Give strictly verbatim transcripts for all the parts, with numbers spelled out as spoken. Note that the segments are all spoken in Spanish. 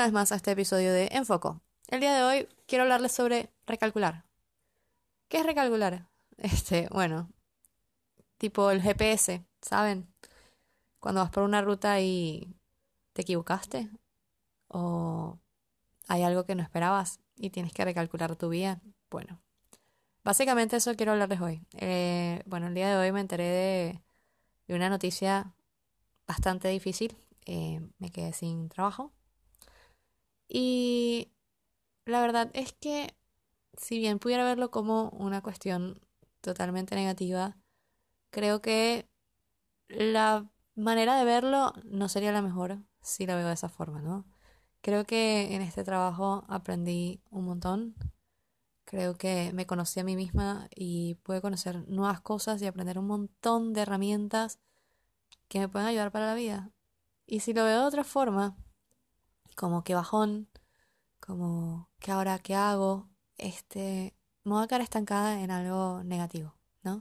vez más a este episodio de Enfoco. El día de hoy quiero hablarles sobre recalcular. ¿Qué es recalcular? Este, bueno, tipo el G P S, ¿saben? Cuando vas por una ruta y te equivocaste o hay algo que no esperabas y tienes que recalcular tu vía. Bueno, básicamente eso quiero hablarles hoy. Eh, bueno, el día de hoy me enteré de, de una noticia bastante difícil. Eh, me quedé sin trabajo y la verdad es que si bien pudiera verlo como una cuestión totalmente negativa, creo que la manera de verlo no sería la mejor si la veo de esa forma, ¿no? Creo que en este trabajo aprendí un montón. Creo que me conocí a mí misma y pude conocer nuevas cosas y aprender un montón de herramientas que me pueden ayudar para la vida. Y si lo veo de otra forma, como que bajón, como que ahora qué hago, este, me voy a quedar estancada en algo negativo, ¿no?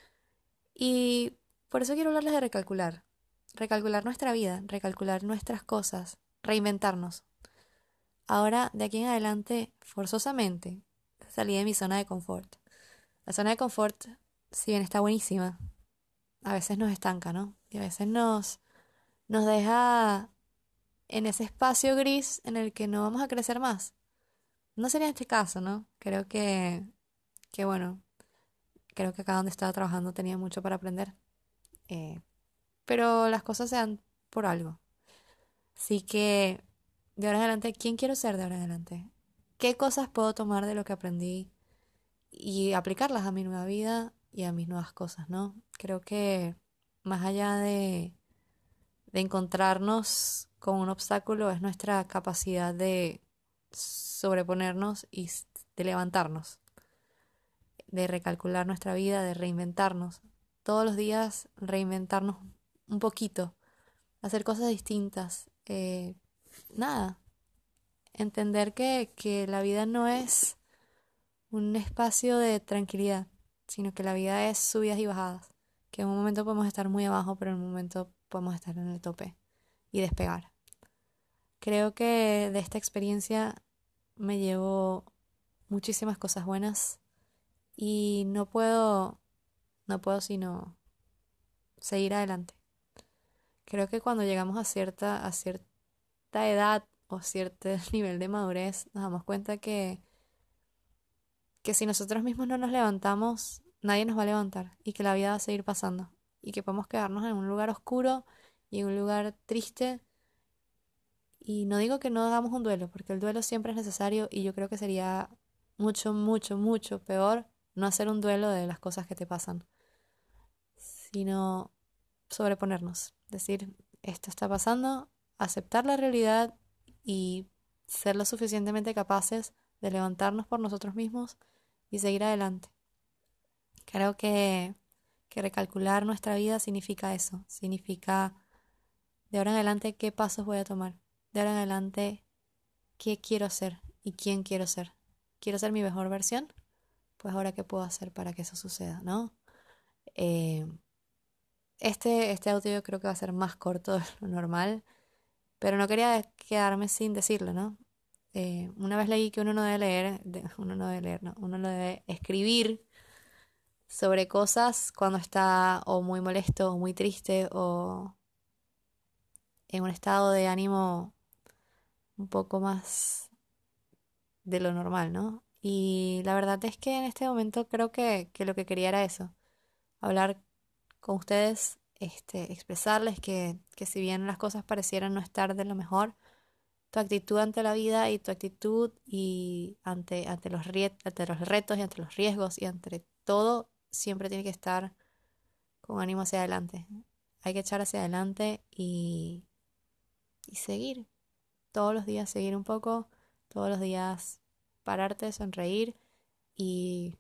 Y por eso quiero hablarles de recalcular. Recalcular nuestra vida, recalcular nuestras cosas, reinventarnos. Ahora, de aquí en adelante, forzosamente, salí de mi zona de confort. La zona de confort, si bien está buenísima, a veces nos estanca, ¿no? Y a veces nos, nos deja en ese espacio gris en el que no vamos a crecer más. No sería este caso, ¿no? Creo que, que bueno, creo que acá donde estaba trabajando tenía mucho para aprender. Eh, pero las cosas se dan por algo. Así que, de ahora en adelante, ¿quién quiero ser de ahora en adelante? ¿Qué cosas puedo tomar de lo que aprendí y aplicarlas a mi nueva vida y a mis nuevas cosas, ¿no? Creo que más allá de, de encontrarnos con un obstáculo es nuestra capacidad de sobreponernos y de levantarnos, de recalcular nuestra vida, de reinventarnos. Todos los días reinventarnos un poquito, hacer cosas distintas. Eh, nada, entender que, que la vida no es un espacio de tranquilidad, sino que la vida es subidas y bajadas. Que en un momento podemos estar muy abajo, pero en un momento podemos estar en el tope y despegar. Creo que de esta experiencia me llevo muchísimas cosas buenas y no puedo, no puedo sino seguir adelante. Creo que cuando llegamos a cierta, a cierta edad o cierto nivel de madurez, nos damos cuenta que, que si nosotros mismos no nos levantamos, nadie nos va a levantar y que la vida va a seguir pasando y que podemos quedarnos en un lugar oscuro y en un lugar triste. Y no digo que no hagamos un duelo, porque el duelo siempre es necesario y yo creo que sería mucho, mucho, mucho peor no hacer un duelo de las cosas que te pasan, sino sobreponernos, decir, esto está pasando, aceptar la realidad y ser lo suficientemente capaces de levantarnos por nosotros mismos y seguir adelante. Creo que, que recalcular nuestra vida significa eso, significa de ahora en adelante qué pasos voy a tomar, de ahora en adelante qué quiero ser y quién quiero ser. ¿Quiero ser mi mejor versión? Pues ahora qué puedo hacer para que eso suceda, ¿no? Eh, este, este audio yo creo que va a ser más corto de lo normal, pero no quería quedarme sin decirlo, ¿no? Eh, una vez leí que uno no debe leer, de- uno no debe leer, no, uno no debe escribir sobre cosas cuando está o muy molesto o muy triste o en un estado de ánimo un poco más de lo normal, ¿no? Y la verdad es que en este momento creo que, que lo que quería era eso, hablar con ustedes, este, expresarles que, que si bien las cosas parecieran no estar de lo mejor, tu actitud ante la vida y tu actitud y ante, ante los riet- ante los retos y ante los riesgos y ante todo siempre tiene que estar con ánimo hacia adelante. Hay que echar hacia adelante y, y seguir. Todos los días seguir un poco, todos los días pararte, sonreír y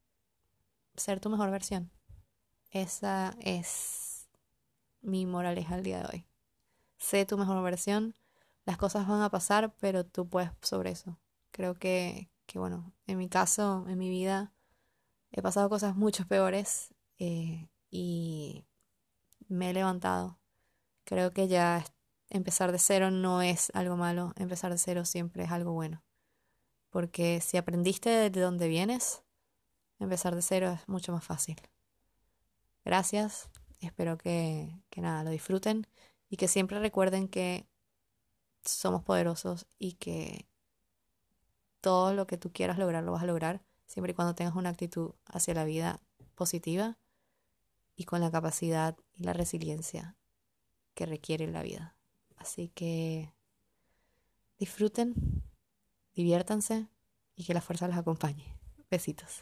ser tu mejor versión. Esa es mi moraleja al día de hoy. Sé tu mejor versión, las cosas van a pasar, pero tú puedes sobre eso. Creo que, que bueno, en mi caso, en mi vida, he pasado cosas mucho peores eh, y me he levantado. Creo que ya empezar de cero no es algo malo, empezar de cero siempre es algo bueno. Porque si aprendiste de dónde vienes, empezar de cero es mucho más fácil. Gracias, espero que, que nada, lo disfruten y que siempre recuerden que somos poderosos y que todo lo que tú quieras lograr lo vas a lograr, siempre y cuando tengas una actitud hacia la vida positiva y con la capacidad y la resiliencia que requiere la vida. Así que disfruten, diviértanse y que la fuerza los acompañe. Besitos.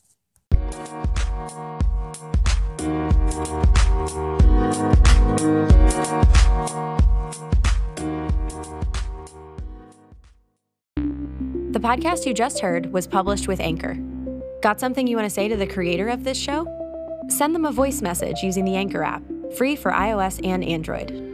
The podcast you just heard was published with Anchor. Got something you want to say to the creator of this show? Send them a voice message using the Anchor app, free for iOS and Android.